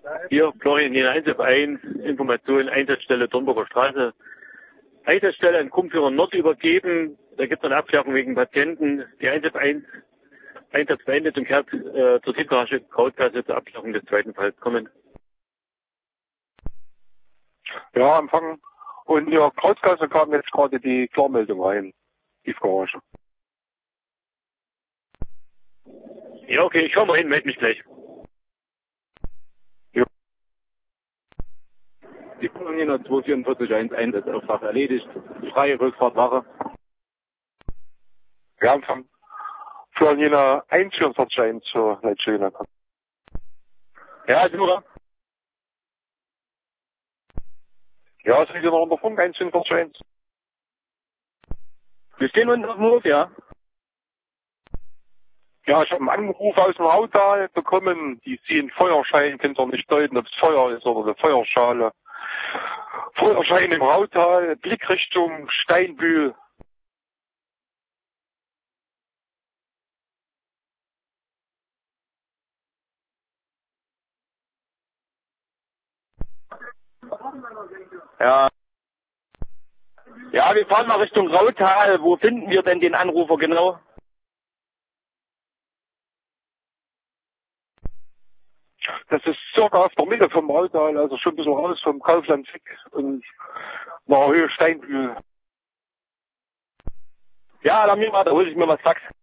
Hier, Florian, hier 1 Information, Einsatzstelle Dornburger Straße. Einsatzstelle an Krummführer Nord übergeben. Da gibt es eine Abschärfung wegen Patienten. Die 1 Einsatz beendet und kehrt zur Tiefgarage Krautgasse zur Abschärfung des zweiten Falls kommen. Ja, Empfang. Und in der Krautgasse kam jetzt gerade die Klarmeldung rein. Tiefgarage. Ja, okay, ich schau mal hin, melde mich gleich. Ja. Die Florianer 244.1 Einsatzauftrag erledigt. Freie Rückfahrt Wache. Ja, Empfang. Florianer 144.1 zur Leitstelle. Ja, Jura. Ja, seid ihr noch unter Funk 144.1? Wir stehen unten auf dem Hof, ja. Ja, ich habe einen Anruf aus dem Autal bekommen. Die sehen Feuerschein, könnt ihr nicht deuten, ob es Feuer ist oder eine Feuerschale. Feuerschein im Autal, Blickrichtung Steinbühl. Ja. Ja, wir fahren mal Richtung Rautal. Wo finden wir denn den Anrufer genau? Das ist circa auf der Mitte vom Autal, also schon ein bisschen raus vom Kaufland weg und nach Höhe Steinbühl. Ja, alarmier mal, da hol ich mir was Tax.